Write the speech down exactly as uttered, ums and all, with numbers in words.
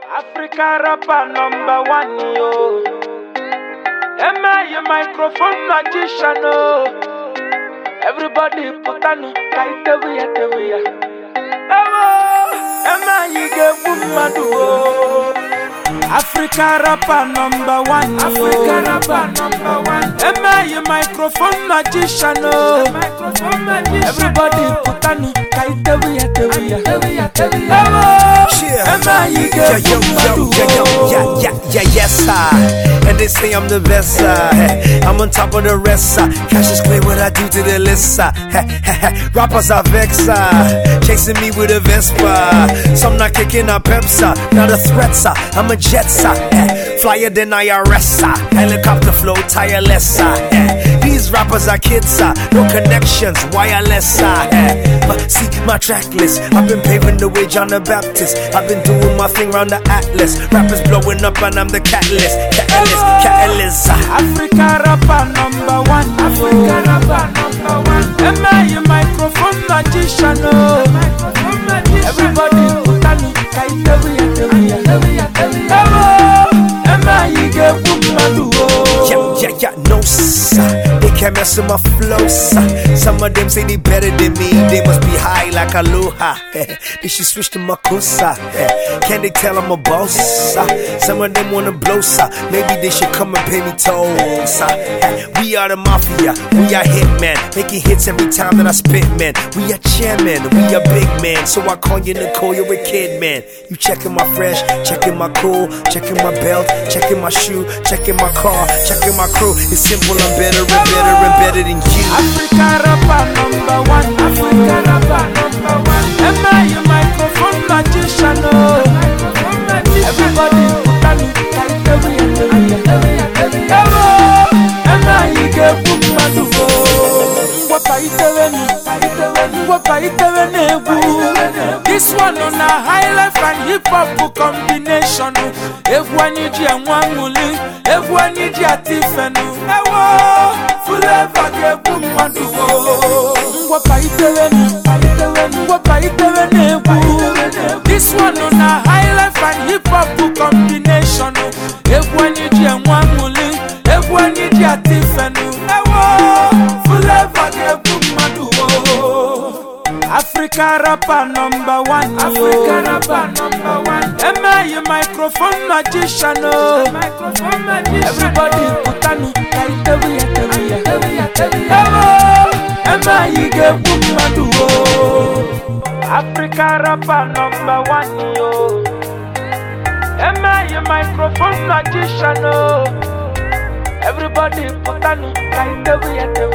Africa rapper number one, yo. Am I a microphone magician, oh? Everybody put on kaite we at the way. Am I a good woman, oh? Africa rapper number one, Africa rapper number one. Am I a microphone magician, oh? Everybody put on kaite we at the way. Am I a good woman, oh? Yeah, yeah, yes, sir. And they say I'm the best, sir. I'm on top of the rest, sir. Cash is clear what I do to the list, sir. Rappers are vexed, sir. Chasing me with a Vespa. Some not kicking a Pepsi. Not a threat, sir. I'm a jet, sir. Flyer than I R S, sir. Helicopter flow, tireless, sir. These rappers are kids, sir. No connections, wireless, sir. But see my track list. I've been paving the way, John the Baptist. I've been doing my thing round the Atlas. Rappers blowing up and I'm the catalyst. Catalyst, catalyst. Africa rapper number one. Africa rapper number one. Am I a microphone magician? Oh, everybody put on it. Kaite we at the way. Am I a good woman? Oh, yeah, yeah, yeah, no, sir. They can't mess with my flow, sir. Some of them say they better than me. They must be high like Aloha. They should switch to Makusa. Can they tell I'm a boss, sir? Some of them wanna blow, sir. Maybe they should come and pay me tolls, sir. We are the mafia, we are hitmen. Making hits every time that I spit, man. We are chairman, we are big man. So I call you Nicole, you're a kid, man. You checking my fresh, checking my cool, checking my belt, checking my shoe, checking my car, checking my crew. It's simple, I'm better and better and better than you. Africa rapper number one. Africa rapper number one. Am I a microphone magician? Oh, everybody put on it. Kaite we at the way. Am I a good woman? Oh, what kaite we? What kaite we? This one on a high life and hip hop combination. Everyone need you and one muli. Everyone need you at Tiffany. Full of a good woman. What kaite we? What kaite we? This one on a high life and hip hop combination. Everyone need you and one muli. Everyone need you at Tiffany. Full of a good woman. Africa rapper number one. Africa rapper number one. Am I a microphone magician? Oh, everybody put on it. Kaite we at the way. Am I a good woman? Oh, Africa rapper number one. Yo, am I a microphone magician? Oh, everybody put on it. Kaite we at the